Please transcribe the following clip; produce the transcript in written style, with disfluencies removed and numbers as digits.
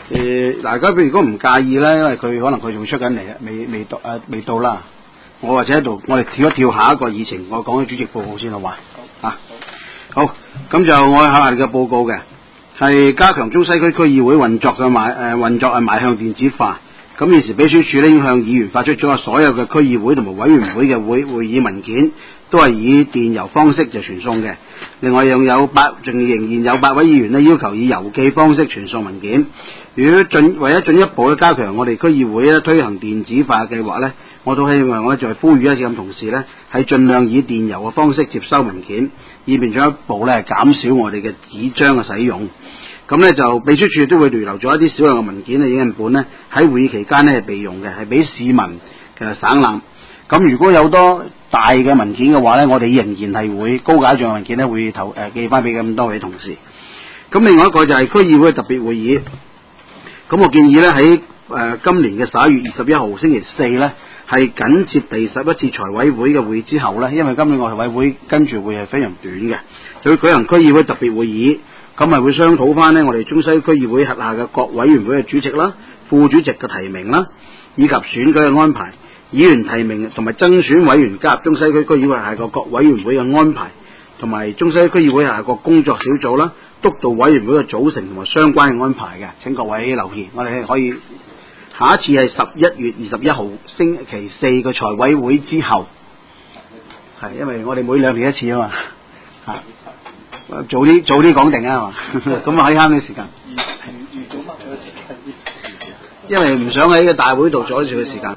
大家如果唔介意咧，因為佢可能佢仲出緊嚟，未到啦。我或者喺度，我哋跳一跳下一個議程，我講嘅主席報告先好嘛？好，咁就我考下你嘅報告嘅，係加強中西區區議會運作嘅邁向電子化。咁現時秘書處咧已經向議員發出咗所有嘅區議會同埋委員會嘅會議文件，都係以電郵方式就傳送嘅。另外仍然有8位議員咧要求以郵寄方式傳送文件。如果為咗進一步加強我哋區議會咧推行電子化嘅計劃咧，我都希望我再呼籲一次咁同事咧，係盡量以電郵嘅方式接收文件，以便進一步咧減少我哋嘅紙張嘅使用。咁咧就秘書處都會預留咗一啲少量嘅文件嘅影印本咧，喺會議期間咧係備用嘅，係俾市民嘅省覽。咁如果有多大嘅文件嘅話咧，我哋仍然係會高解像文件咧會寄翻俾咁多位同事。咁另外一個就係區議會嘅特別會議。咁我建議咧喺今年嘅11月21號星期四咧，係緊接第11次財委會嘅會議之後咧，因為今年財委會跟住會係非常短嘅，就會舉行區議會特別會議。咁咪會商討翻呢我哋中西區議會轄下嘅各委員會嘅主席啦、副主席嘅提名啦，以及選舉嘅安排、議員提名同埋增選委員加入中西區區議會轄下嘅各委員會嘅安排，同埋中西區議會轄下各工作小組啦、督導委員會嘅組成同埋相關嘅安排嘅。請各位留意，我哋可以下一次係11月21號星期四嘅財委會之後，係因為我哋每2年一次啊嘛，早啲講定啊嘛，咁啊可以慳啲時間。因為唔想喺個大會度阻住嘅時間。